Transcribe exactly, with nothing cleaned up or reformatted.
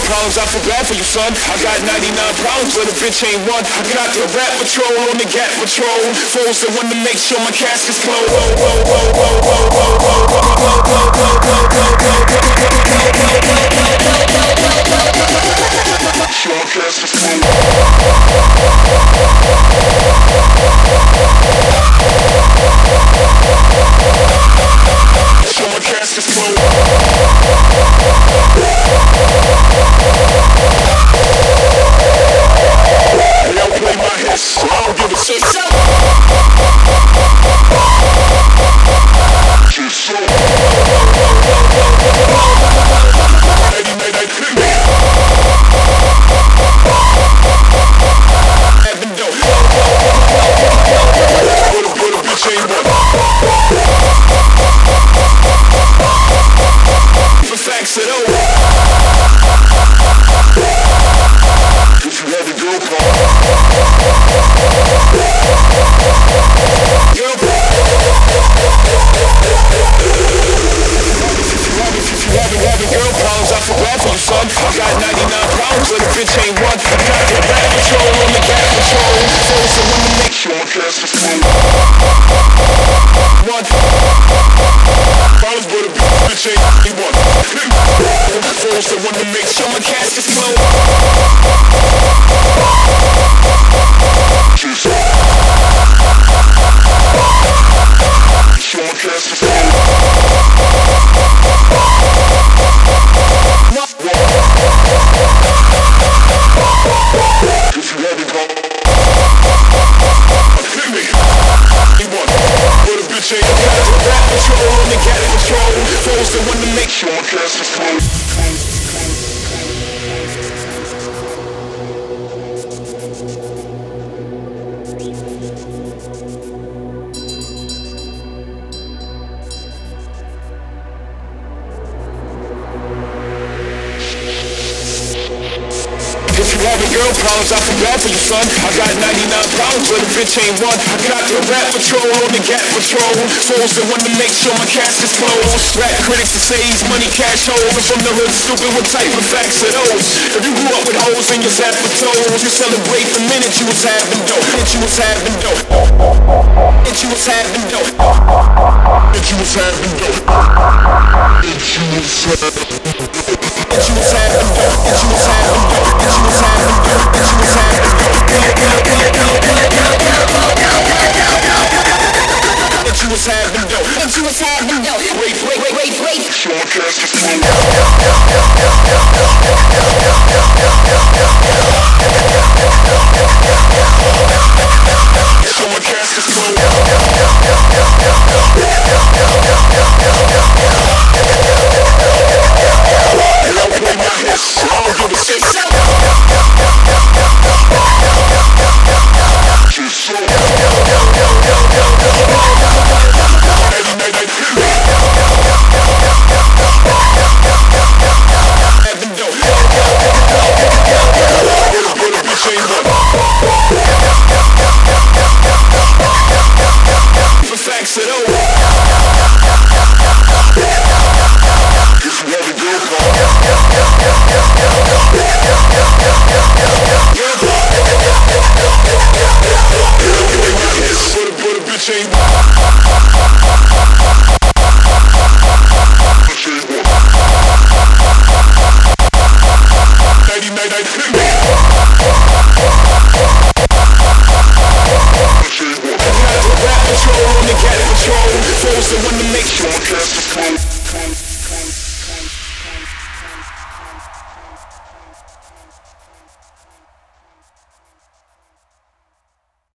problems, I feel bad for you, son. I got ninety-nine problems, but a bitch ain't one. I got the rap patrol on the Gap patrol. Foes that want to make sure my casket's closed. Sure my casket's closed. Sure my casket's closed. They don't play my hits, so I don't give a shit. Shit so. Lady, lady, lady, me. Having dope. Put a, put a bitch ain't one. For facts at all. If you have a girl problem. Girl Having girl problems, I feel bad for you, son. I got ninety-nine problems, but a bitch ain't one. I got the rap patrol on the Gap patrol. Foes that want to make sure my casket's closed. One problems, but a bitch ain't one. Foes that want to make sure my casket's closed. Just sure my casket's closed. If you haven't called, hit me. He won, but a bitch ain't got the rap patrol on the Gap patrol. Foes that want to make sure my casket's closed. If you having girl problems, I feel bad for you, son. I got ninety-nine problems, but a bitch ain't one. I got the rap patrol on the Gap patrol. Foes that want to make sure my casket's closed. Rap critics that say he's money cash holes. I'm from the hood, stupid, what type of facts are those? If you grew up with hoes in your zap for toes, you celebrate the minute you was having dope. Minute you was having dope. Minute you was having dope. Minute you was having dope. Minute you was having dope. That you was having dope, that you was having dope, that you was having dope, that you was having dope, that you was having dope, that you was having dope. Wait, wait, wait, wait, wait. Show my casket's closed. Show my casket's closed. Play my hits, I don't give a shit. Just so. Lady, lady, lady, me. Having dope. But a bitch ain't one. For facts at all. If you have a girl problem. But a bitch ain't nighty, night, night, hit me. I got the rap patrol on the Gap patrol. Foes that want to make sure my casket's closed.